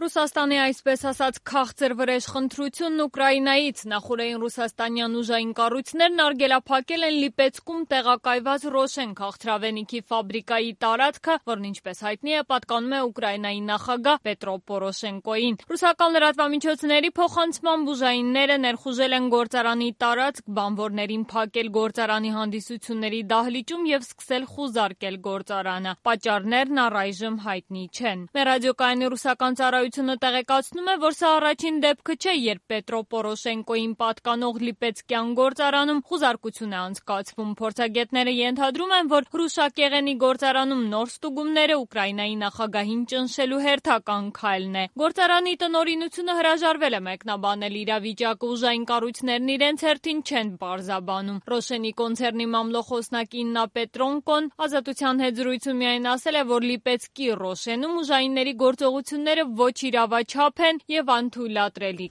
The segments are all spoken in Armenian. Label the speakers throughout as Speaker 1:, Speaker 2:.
Speaker 1: Ռուսաստանի այսպես ասած քաղցր վրեժ խնդրությունն Ուկրաինայից նախօրեին ռուսաստանյան ուժային կառույցներն արգելափակել են Լիպեցկում տեղակայված Ռոշեն քաղցրավենիքի ֆաբրիկայի տարածքը, որն ինչպես հայտնի է պատկանում է Ուկրաինայի նախագահ Պետրո Պորոշենկոյին։ Ռուսական լրատվամիջոցների փոխանցմամբ ուժայինները ներխուժել են գործարանի տարածք, բանվորներին փակել գործարանի հանդիսությունների դահլիճում եւ սկսել խուզարկել գործարանը։ Պատճառներն առայժմ հայտնի չեն։ Մեր ռադիոկայանի ռուսական ծառայությունը տեղեկացնում է, որ սա առաջին դեպքը չէ, երբ Պետրո Պորոշենկոյին պատկանող Լիպեցկյան գործարանում խուզարկություն է անցկացվում։ Փորձագետները ենթադրում են, որ հրուշակեղենի գործարանում նոր ստուգումները Ուկրաինայի նախագահին ճնշելու հերթական քայլն է։ Գործարանի տնօրինությունը հրաժարվել է մեկնաբանել իրավիճակը, ուժային կառույցներն իրենց հերթին չեն պարզաբանում։ Ռոշենի կոնցեռնի մամլոխոսնակ Իննա Պետրոնկոն Ազատության հետ զրույցում միայն ասել է, որ Լիպեցկի Ռոշենում ուժայինների գործողությունները ոչ իրավաչափ են եւ անթույլատրելի։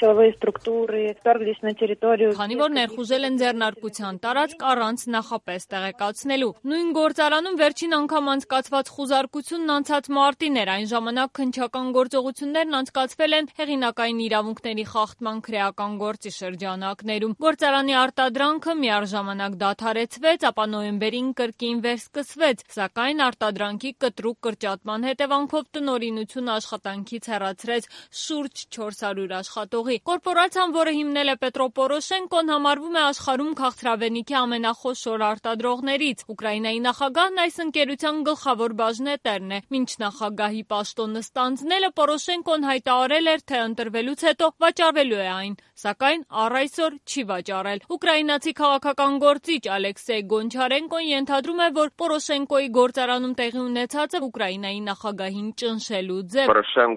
Speaker 1: Քանի որ ներխուժել են ձեռնարկության տարածք առանց նախապես տեղեկացնելու։ Նույն գործարանում վերջին անգամ անցկացված խուզարկությունն անցած մարտին էր, այն ժամանակ քննչական գործողություններն անցկացվել են հեղինակային իրավունքների խախտման քրեական գործի շրջանակներում։ Գործարանի արտադրանքը միառժամանակ դադարեցվեց, ապա նոյեմբերին կրկին վերսկսվեց, սակայն արտադրանքի կտրուկ կրճատման հետևանքով տնօրինությունը աշխատանքից հեռացրեց շուրջ 400 աշխատողի։ Կորպորացիան, որը հիմնել է Պետրո Պորոշենկոն, համարվում է աշխարհում քաղցրավենիքի ամենախոշոր արտադրողներից։ Ուկրաինայի նախագահն այս ընկերության գլխավոր բաժնետերն է։ Մինչ նախագահի պաշտոնը ստանձնելը Պորոշենկոն հայտարարել էր, թե ընտրվելուց հետո վաճառվելու է այն, սակայն առ այսօր չի վաճառել։ Ուկրաինացի քաղաքական գործիչ Ալեքսեյ Գոնչարենկոն ենթադրում է, որ Պորոշենկոյի գործարանում տեղի ունեցածը Ուկրաինայի նախագահին ճնշելու ձև։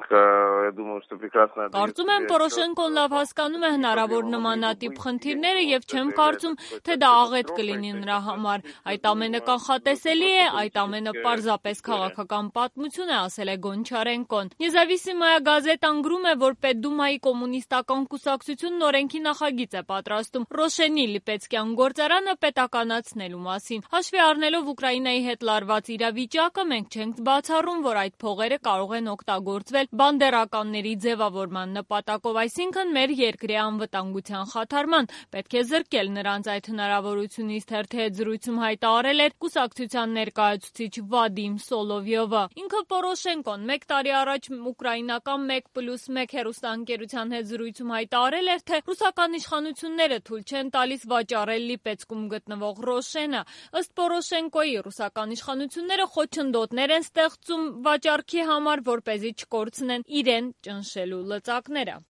Speaker 1: Կարծում եմ, Պորոշենկոն լավ հասկանում է հնարավոր նմանատիպ խնդիրները եւ չեմ կարծում, թե դա աղետ կլինի նրա համար։ Այդ ամենը կանխատեսելի է, այդ ամենը պարզապես քաղաքական պատմություն է, ասել է Գոնչարենկոն։ Նեզավիսիմայա գազետան գրում է, որ Պետդումայի կոմունիստական կուսակցությունն օրենքի նախագիծ է պատրաստում Ռոշենի Լիպեցկյան գործարանը պետականացնելու մասին։ Հաշվի առնելով Ուկրաինայի հետ լարված իրավիճակը, մենք չենք բացառում, որ այդ փողերը կարող են օգտագործվել բանդերականների ձևավորման նպատակով, այսինքն մեր երկրի անվտանգության խաթարման։ Պետք է զրկել նրանց այդ հնարավորությունից, թերթի հետ զրույցում հայտարարել էր կուսակցության ներկայացուցիչ Վադիմ Սոլովյովը։ Ինքը Պորոշենկոն 1 տարի առաջ ուկրաինական 1+1 հեռուստաընկերության հետ զրույցում հայտարարել էր, թե ռուսական իշխանությունները թույլ չեն տալիս վաճառել Լիպեցկում գտնվող Ռոշենը։ Ըստ Պորոշենկոյի, ռուսական իշխանությունները խոչընդոտներ են ստեղծում վաճառքի համար, որպեսզի չկորցնեն իրեն ճնշելու լծակները։